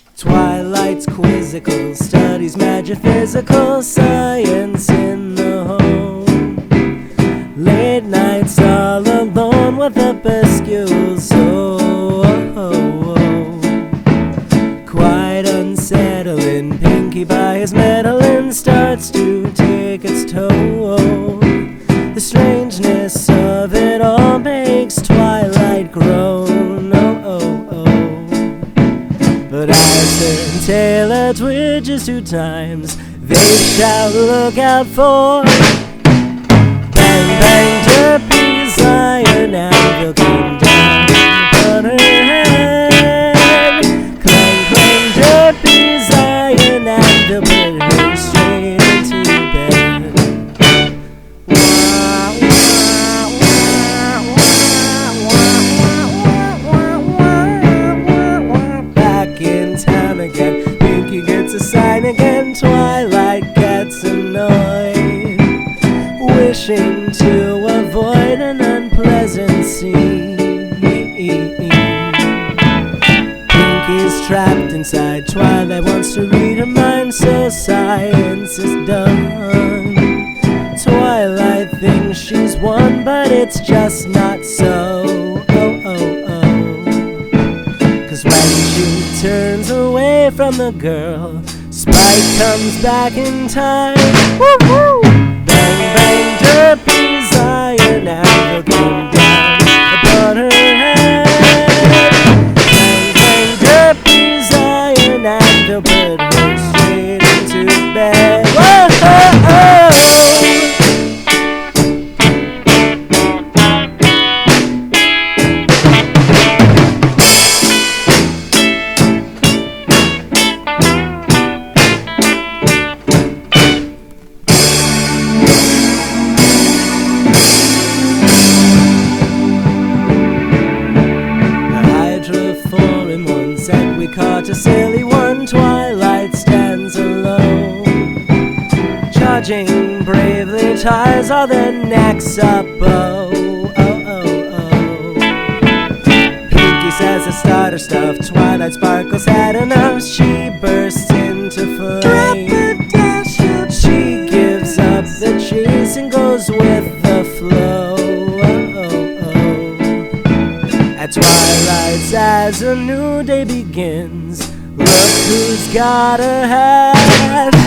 Twilight's quizzical, studies magic, physical science in the home. Late nights all alone with a pescule quite unsettling. Pinky by his meddling starts to take its toll. The strangeness of it all makes Twilight groan. But as her tailor twitches 2 times, they shout, "Look out for bang, bang, Derpy's iron anvil came down on her head. Clang, clang, Derpy's iron anvil put her straight into bed." Back in town again, Pinky gets a sign again. Twilight gets annoyed, wishing to avoid an unpleasant scene. Pinky's trapped inside. Twilight wants to read her mind, so science is done. Twilight thinks she's won, but it's just not so. 'Cause when she turns away from the girl, Spike comes back in time. Woo-hoo! Bang, bang, Derpy's iron anvil came down upon her head. Bang, bang, Derpy's iron anvil put her straight into bed. Whoa-ho-ho! Said we caught a silly one. Twilight stands alone, charging bravely, ties all their necks up. Pinky says to start her stuff. Twilight sparkles had enough. She bursts into flame. She gives up the chase and goes with the flow. At twilight, as a new day begins, look who's got a hat.